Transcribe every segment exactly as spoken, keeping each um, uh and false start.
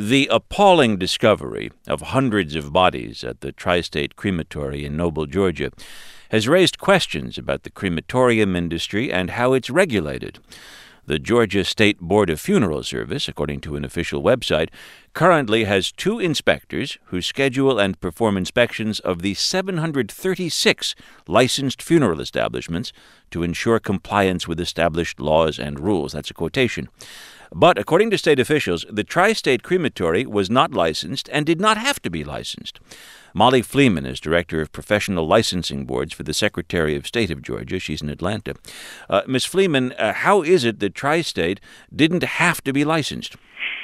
The appalling discovery of hundreds of bodies at the Tri-State Crematory in Noble, Georgia, has raised questions about the crematorium industry and how it's regulated. The Georgia State Board of Funeral Service, according to an official website, currently has two inspectors who schedule and perform inspections of the seven hundred thirty-six licensed funeral establishments to ensure compliance with established laws and rules. That's a quotation. But according to state officials, the Tri-State Crematory was not licensed and did not have to be licensed. Molly Fleeman is Director of Professional Licensing Boards for the Secretary of State of Georgia. She's in Atlanta. Uh, Miz Fleeman, uh, how is it that Tri-State didn't have to be licensed?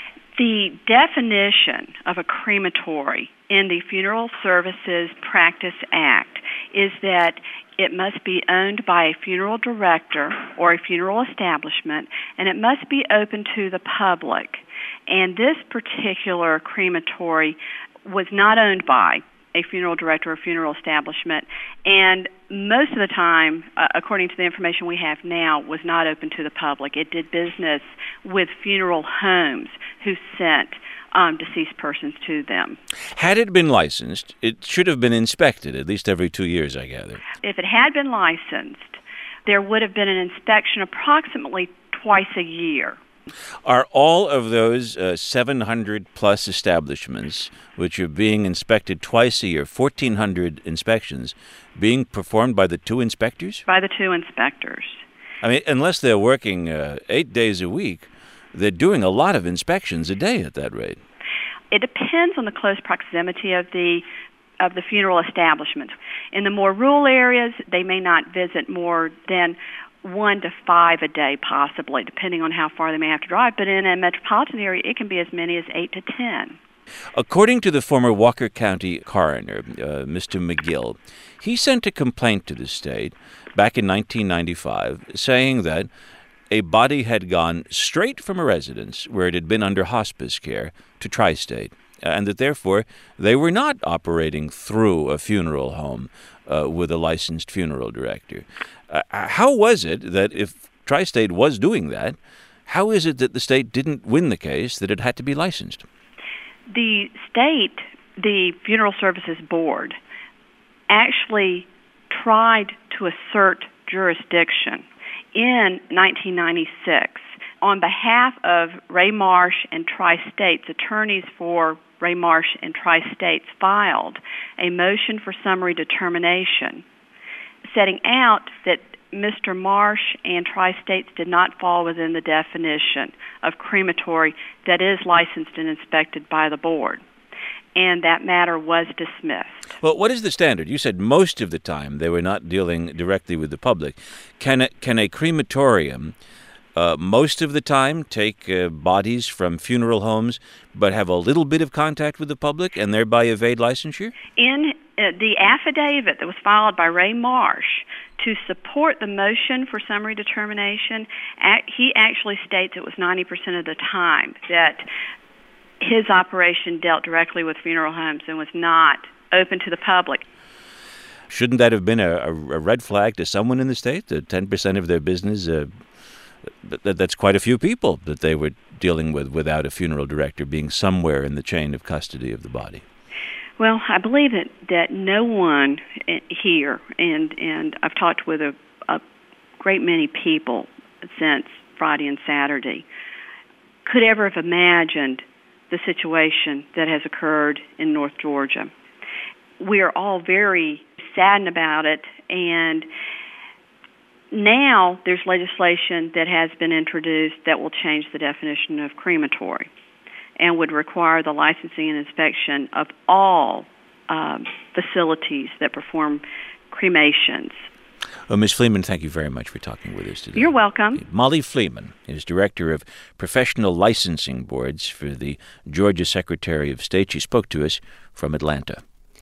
The definition of a crematory in the Funeral Services Practice Act is that it must be owned by a funeral director or a funeral establishment, and it must be open to the public. And this particular crematory was not owned by a funeral director or funeral establishment, and most of the time, uh, according to the information we have now, was not open to the public. It did business with funeral homes who sent um, deceased persons to them. Had it been licensed, it should have been inspected at least every two years, I gather. If it had been licensed, there would have been an inspection approximately twice a year. Are all of those uh, seven hundred plus establishments, which are being inspected twice a year, fourteen hundred inspections, being performed by the two inspectors? By the two inspectors. I mean, unless they're working uh, eight days a week, they're doing a lot of inspections a day at that rate. It depends on the close proximity of the of the funeral establishments. In the more rural areas, they may not visit more than one to five a day, possibly, depending on how far they may have to drive. But in a metropolitan area, it can be as many as eight to ten. According to the former Walker County coroner, uh, Mister McGill, he sent a complaint to the state back in nineteen ninety-five saying that a body had gone straight from a residence where it had been under hospice care to Tri-State, and that therefore they were not operating through a funeral home uh, with a licensed funeral director. Uh, how was it that if Tri-State was doing that, how is it that the state didn't win the case that it had to be licensed? The state, the Funeral Services Board, actually tried to assert jurisdiction in nineteen ninety-six on behalf of Ray Marsh and Tri-States. Attorneys for Ray Marsh and Tri-States filed a motion for summary determination setting out that Mister Marsh and Tri-States did not fall within the definition of crematory that is licensed and inspected by the board. And that matter was dismissed. Well, what is the standard? You said most of the time they were not dealing directly with the public. Can a, can a crematorium uh, most of the time take uh, bodies from funeral homes but have a little bit of contact with the public and thereby evade licensure? In uh, the affidavit that was filed by Ray Marsh to support the motion for summary determination, act, he actually states it was ninety percent of the time that his operation dealt directly with funeral homes and was not open to the public. Shouldn't that have been a, a red flag to someone in the state, that ten percent of their business, uh, that, that's quite a few people that they were dealing with without a funeral director being somewhere in the chain of custody of the body? Well, I believe that, that no one here, and, and I've talked with a, a great many people since Friday and Saturday, could ever have imagined the situation that has occurred in North Georgia. We are all very saddened about it, and now there's legislation that has been introduced that will change the definition of crematory and would require the licensing and inspection of all um, facilities that perform cremations. Well, Miz Fleeman, thank you very much for talking with us today. You're welcome. Molly Fleeman is Director of Professional Licensing Boards for the Georgia Secretary of State. She spoke to us from Atlanta.